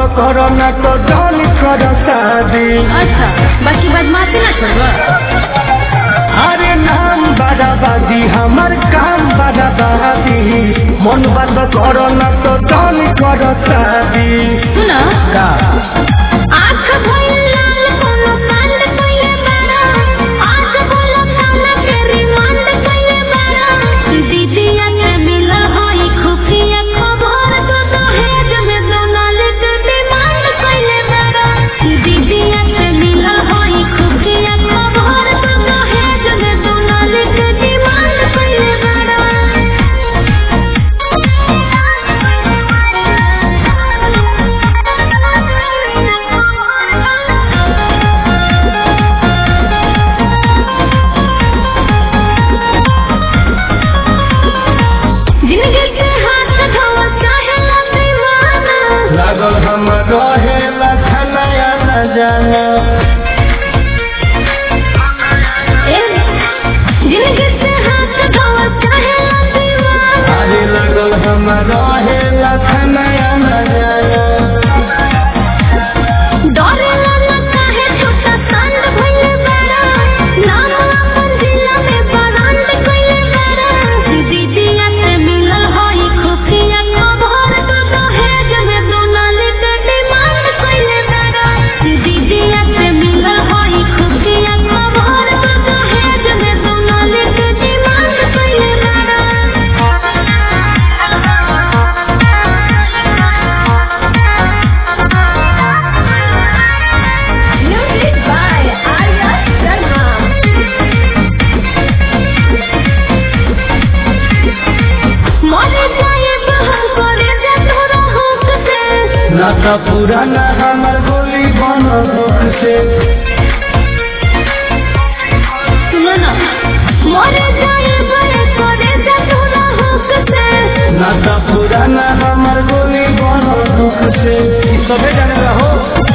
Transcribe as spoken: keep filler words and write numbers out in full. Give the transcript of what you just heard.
करो ना तो जान करो शादी। अच्छा बाकी बदमाशी ना छोड़ो। अरे नाम बराबादी हमार काम बराबादी मन बंद करो ना तो जान करो शादी। सुनो का आँख भइल लाल कोनो कांड कइले बाड़ा आँख बोलो काना के रिमांड कइले बाड़ा दीदिया के मिलल होई खुफिया खबर तो दहेज में दोनाले के डिमांड कइले बाड़ा दीदिया के मिलल होई खुफिया खबर तो दहेज में दोनाले के डिमांड कइले बाड़ा। जिंदगी के हाथ धोवा चाहेला दीवाना लागल हम रहे लखनया न जाना। ए जिंदगी के हाथ धोवा चाहेला दीवाना अरे लागल हम रहे लखनया न जाना। डरेला न काहे छोटा सांड भइले बाड़ा नाम अपन जिला में बरांड कइले बाड़ा दीदिया से मिलल होई खुफिया खबर तो दहेज में दोनाले के डिमांड कइले बाड़ा दीदिया से मिलल होई खुफिया खबर तो दहेज में दोनाले के डिमांड कइले बाड़ा। Music by Arya Sharma. मरे जाए बहन करे जा तोरा हुक से ना तो पुराना हमार गोली बनो दुख से। सुनो ना मरे जाए बहन करे जा तोरा हुक से ना तो पुराना हमार गोली बनो दुख से। ई सबे जाने हो